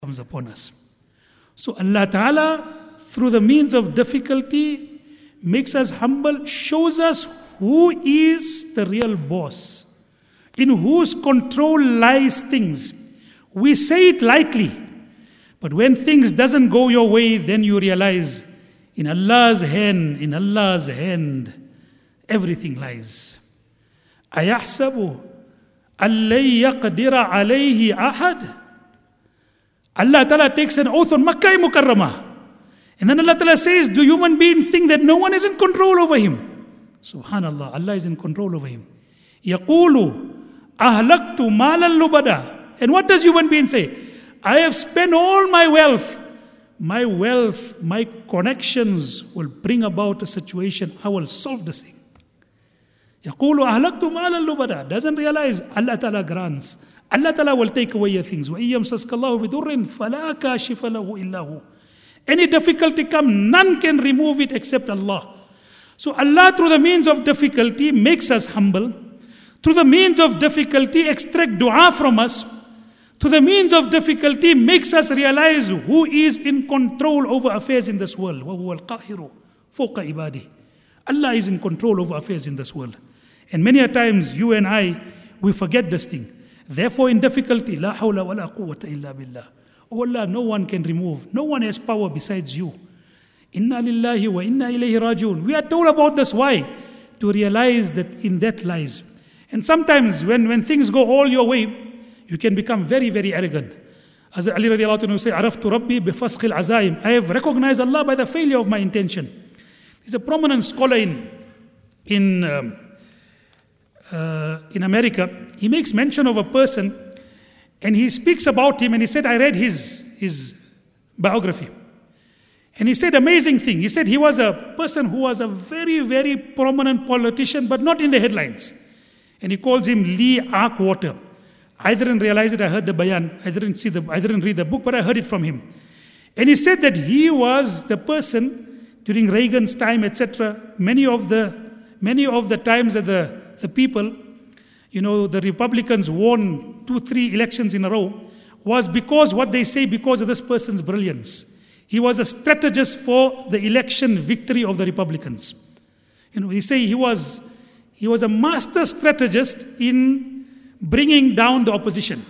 comes upon us. So Allah Ta'ala, through the means of difficulty, makes us humble, shows us who is the real boss, in whose control lies things. We say it lightly, but when things doesn't go your way, then you realize in Allah's hand, everything lies. أَيَحْسَبُ أَلَّن يَقْدِرَ عَلَيْهِ أَحَدٌ. Allah Ta'ala takes an oath on Makkah Mukarramah. And then Allah Ta'ala says, do human beings think that no one is in control over him? Subhanallah, Allah is in control over him. يَقُولُ أَهْلَكْتُ مَالًا لُبَدًا. And what does human being say? I have spent all my wealth. My wealth, my connections will bring about a situation. I will solve this thing. يَقُولُ أَهْلَكْتُ مَالًا لُبَدًا. Doesn't realize Allah Ta'ala grants. Allah Ta'ala will take away your things. وَإِن يَمْسَسْكَ اللَّهُ بِضُرٍّ فَلَا كَاشِفَ لَهُ إِلَّا هُوَ. Any difficulty come, none can remove it except Allah. So Allah, through the means of difficulty, makes us humble. Through the means of difficulty, extract dua from us. Through the means of difficulty, makes us realize who is in control over affairs in this world. وَهُوَ الْقَاهِرُ فَوْقَ عِبَادِهِ. Allah is in control over affairs in this world. And many a times, you and I, we forget this thing. Therefore, in difficulty, لا حول ولا قوة إلا بالله. Oh Allah, no one can remove. No one has power besides you. Inna lillahi wa inna ilayhi rajiun. We are told about this. Why? To realize that in that lies. And sometimes when things go all your way, you can become very, very arrogant. As Ali radiallahu anhu say, عرفت ربي بفسخ العزائم. I have recognized Allah by the failure of my intention. He's a prominent scholar in America. He makes mention of a person and he speaks about him, and he said, I read his biography. And he said amazing thing. He said he was a person who was a very, very prominent politician, but not in the headlines. And he calls him Lee Arkwater. I didn't realize it, I heard the bayan. I didn't read the book, but I heard it from him. And he said that he was the person during Reagan's time, etc. Many of the times that the people, the Republicans won 2-3 elections in a row, was because what they say, because of this person's brilliance. He was a strategist for the election victory of the Republicans. They say he was a master strategist in bringing down the opposition.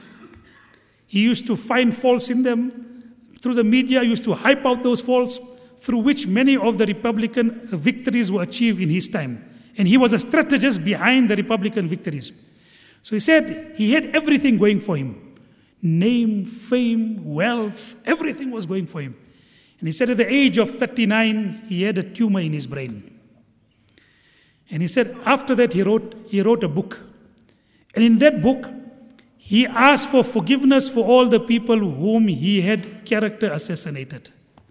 He used to find faults in them. Through the media, used to hype out those faults, through which many of the Republican victories were achieved in his time. And he was a strategist behind the Republican victories. So he said he had everything going for him. Name, fame, wealth, everything was going for him. And he said at the age of 39, he had a tumor in his brain. And he said after that he wrote a book. And in that book, he asked for forgiveness for all the people whom he had character assassinated.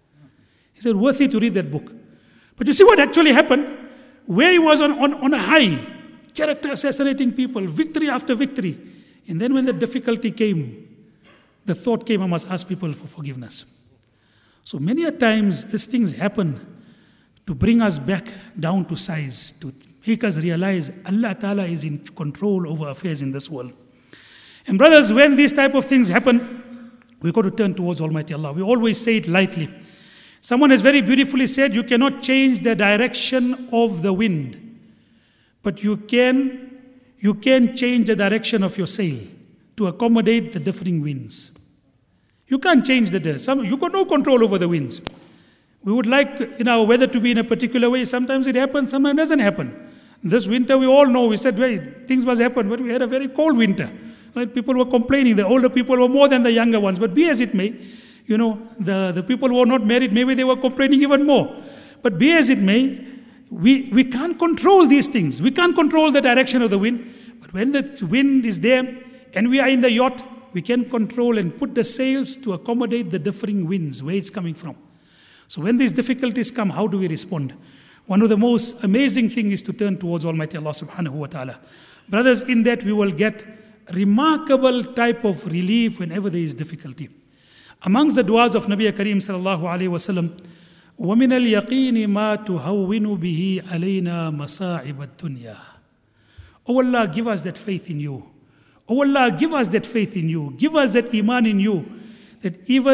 He said, worthy to read that book. But you see what actually happened? Where he was on a high, character assassinating people, victory after victory. And then when the difficulty came, the thought came, I must ask people for forgiveness. So many a times these things happen to bring us back down to size, to make us realize Allah Ta'ala is in control over affairs in this world. And brothers, when these type of things happen, we've got to turn towards Almighty Allah. We always say it lightly. Someone has very beautifully said, you cannot change the direction of the wind, but you can change the direction of your sail to accommodate the differing winds. You can't change you've got no control over the winds. We would like our weather to be in a particular way. Sometimes it happens, sometimes it doesn't happen. This winter, we all know, we said, things must happen, but we had a very cold winter. Right? People were complaining. The older people were more than the younger ones. But be as it may, the people who were not married, maybe they were complaining even more. But be as it may, we can't control these things. We can't control the direction of the wind. But when the wind is there and we are in the yacht, we can control and put the sails to accommodate the differing winds, where it's coming from. So when these difficulties come, how do we respond? One of the most amazing things is to turn towards Almighty Allah subhanahu wa ta'ala. Brothers, in that we will get remarkable type of relief whenever there is difficulty. Amongst the du'as of Nabi Kareem sallallahu alayhi wa sallam, وَمِنَ الْيَقِينِ مَا تُهَوِّنُ بِهِ عَلَيْنَا مَصَاعِبَ الدُّنْيَا. Oh Allah, give us that faith in you. Oh Allah, give us that faith in you. Give us that iman in you, that even